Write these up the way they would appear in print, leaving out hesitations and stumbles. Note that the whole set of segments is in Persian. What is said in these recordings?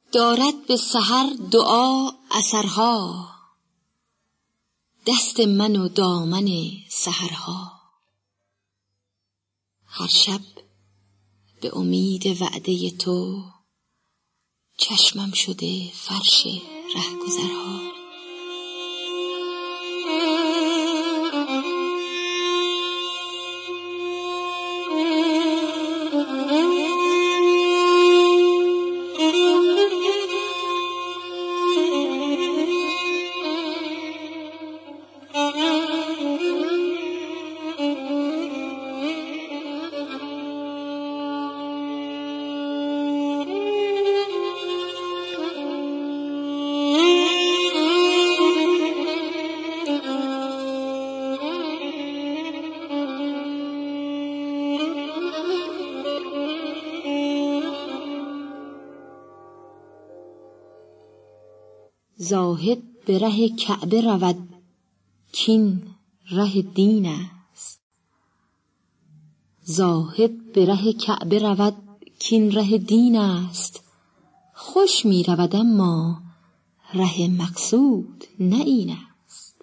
دارد به سحر دعا اثرها، دست من و دامن سحرها. هر شب به امید وعده تو، چشمم شده فرش رهگذرها. زاهد به ره کعبه رود کین ره دین است. زاهد به ره کعبه رود کین ره دین است. خوش می رود اما ره مقصود نه این است.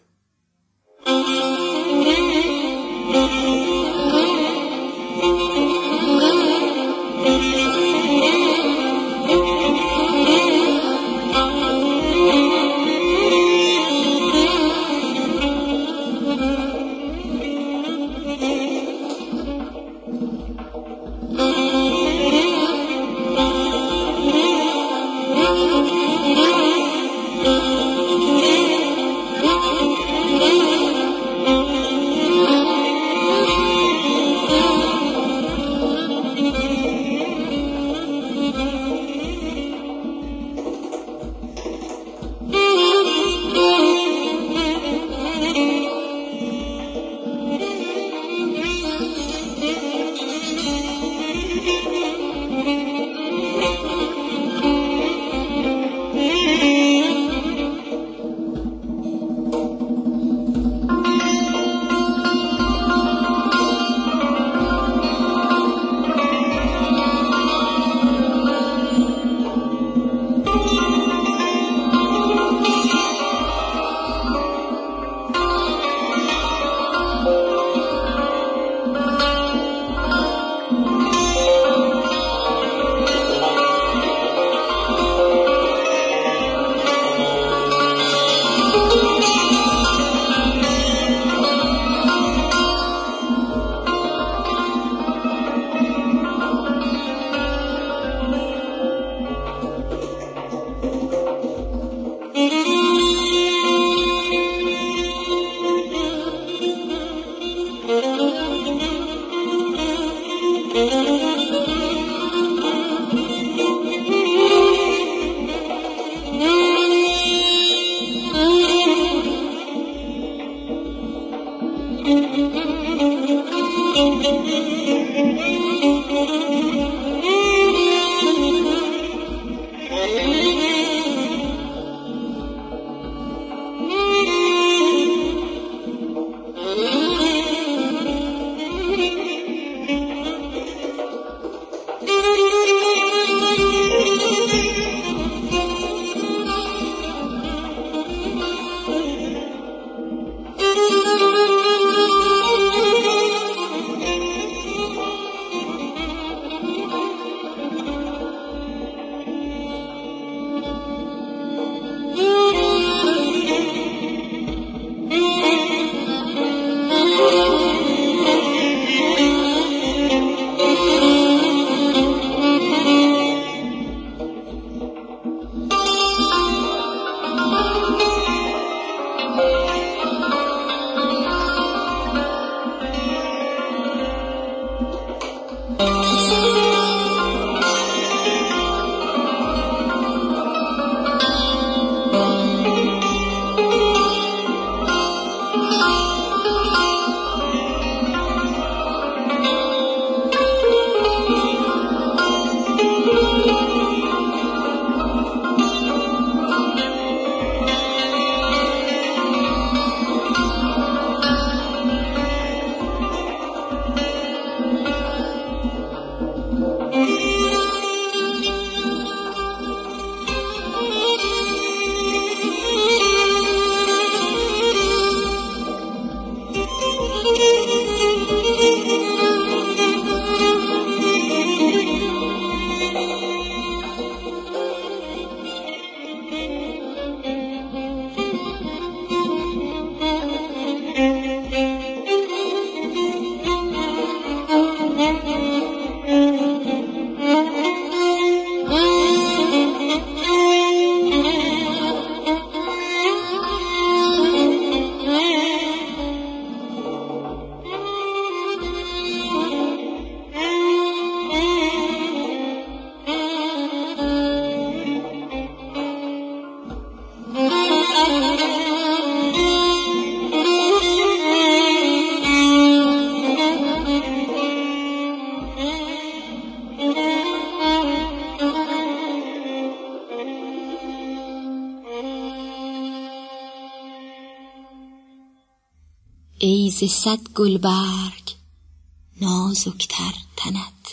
ای ز صد گلبرگ نازکتر تنت،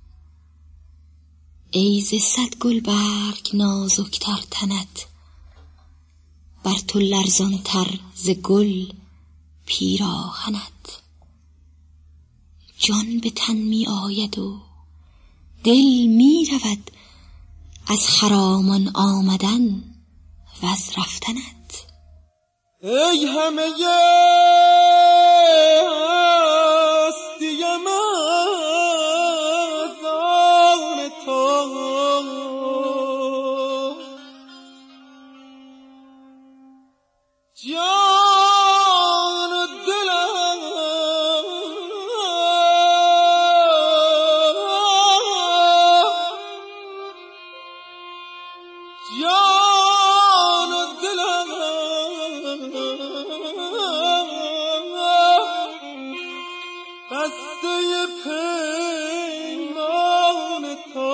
ای ز صد گلبرگ نازکتر تنت، بر تو لرزان تر ز گل پیراهنت. جان به تن می آید و دل می رود از خرامان آمدن و از رفتنت. ای همه هستیم از آن تو، جان و دلم جان و دلم بسته پیمان تو.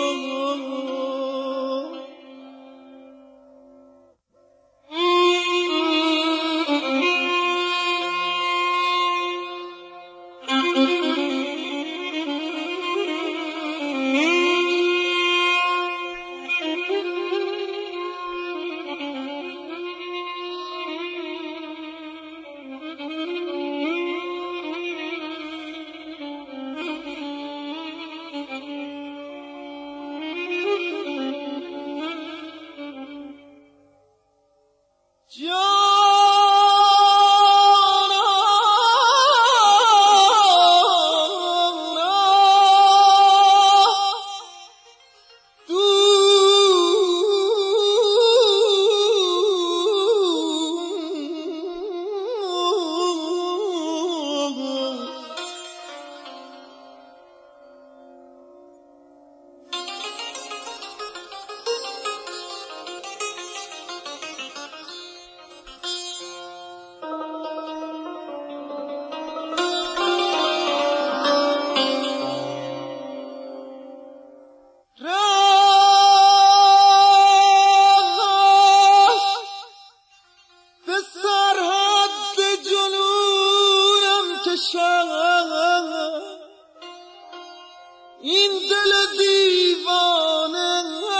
این دل دیوانه،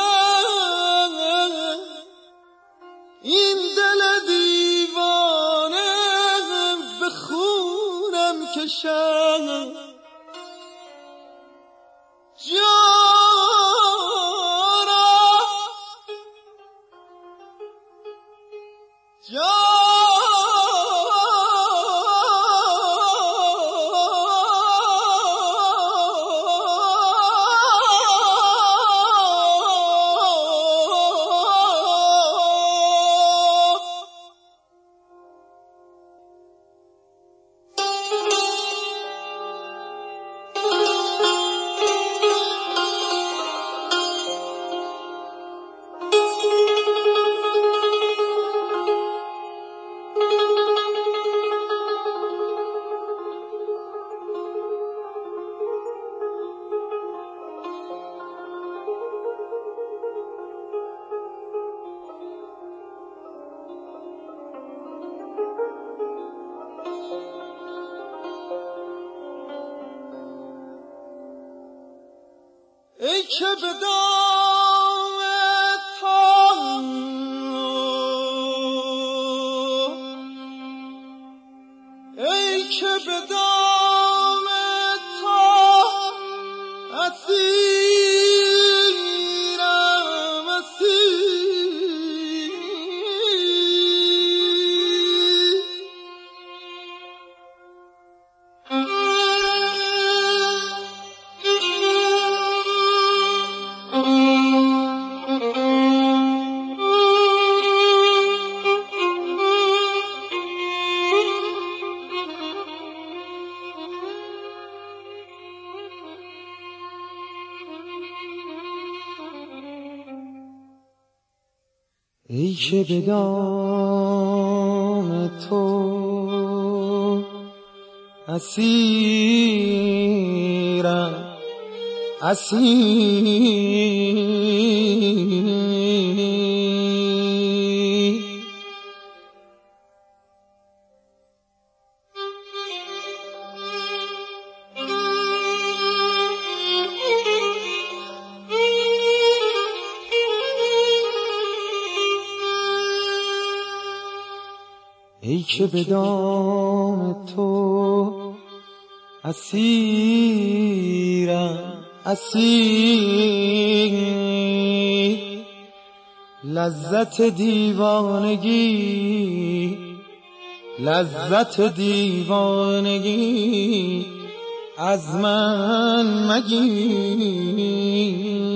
این دل دیوانه به خونم کشد. ای که به دام تو، ای که به دام تو اسیرم، اسیر ای که به دام تو اسیرم، اسیر ای که به دام تو اسیرم اسیر، لذت دیوانگی لذت دیوانگی از من مگیر.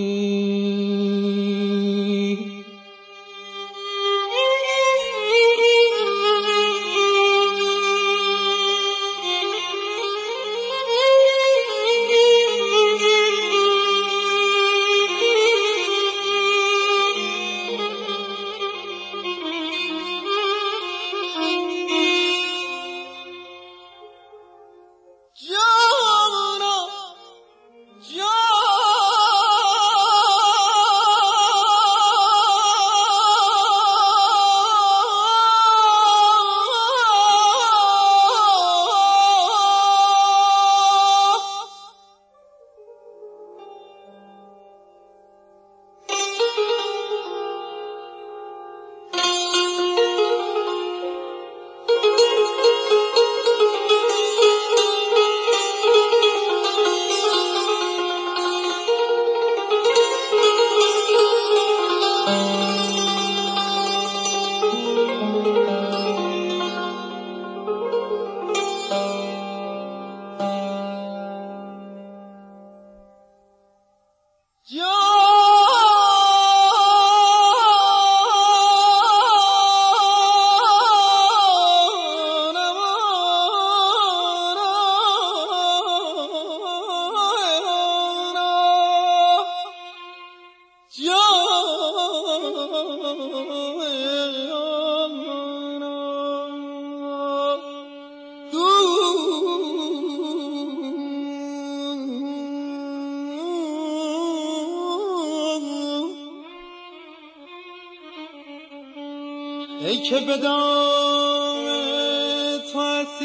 ای که به دام تو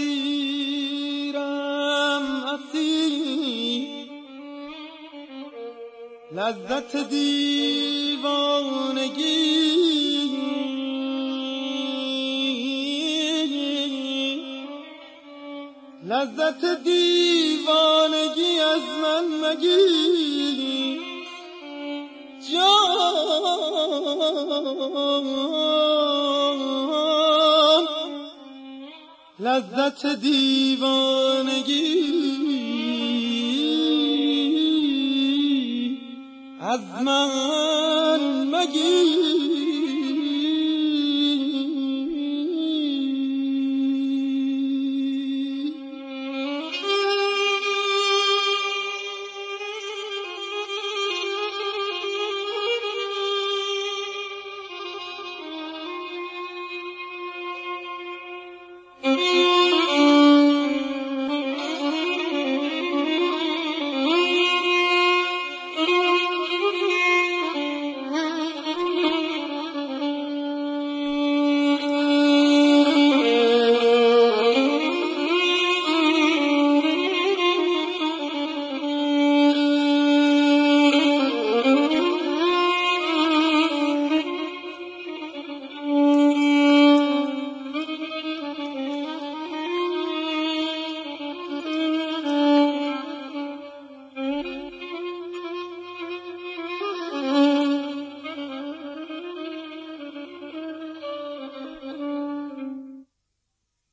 اسیرم اسیر، لذت دیوانگی لذت دیوانگی از من مگیر. جان لذت دیوانگی از من مگیر.